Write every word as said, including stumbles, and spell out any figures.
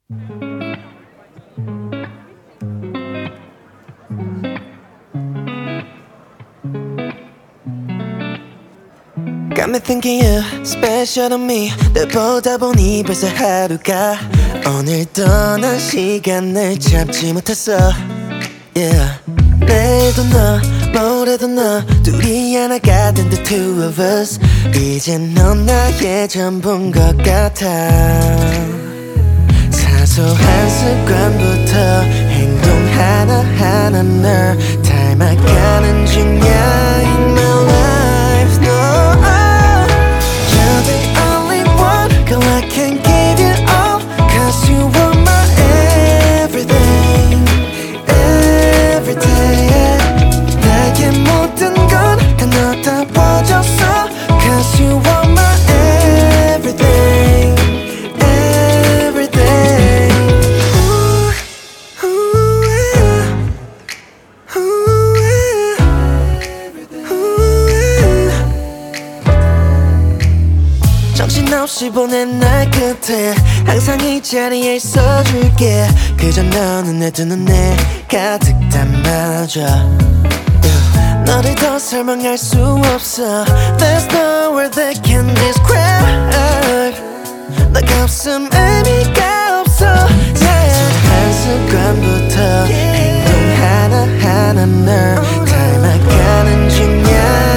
Got me thinking you special on me 널 보다 보니 벌써 하루가 오늘도 난 시간을 잡지 못했어 yeah. 내일도 너 모레도 너 둘이 하나가 된 the two of us 이젠 넌 나의 전부인 것 같아 사소한 습관부터 행동 하나하나 널 닮아가는 중이야 in my life no you're the only one girl I can give it all cause you are my everything everyday 나의 모든 건 다 너다워졌어 cause you are my everything everyday ooh, ooh, yeah. Ooh, yeah. Ooh, yeah. 정신없이 보낸 날 끝에 항상 이 자리에 있어줄게 그저 너는 내 두 눈에 가득 담아줘 yeah. 너를 더 설명할 수 없어 There's no word that can describe 너 없음 의미가 없어 사소한 습관부터 행동 하나하나 널 닮아가는 중이야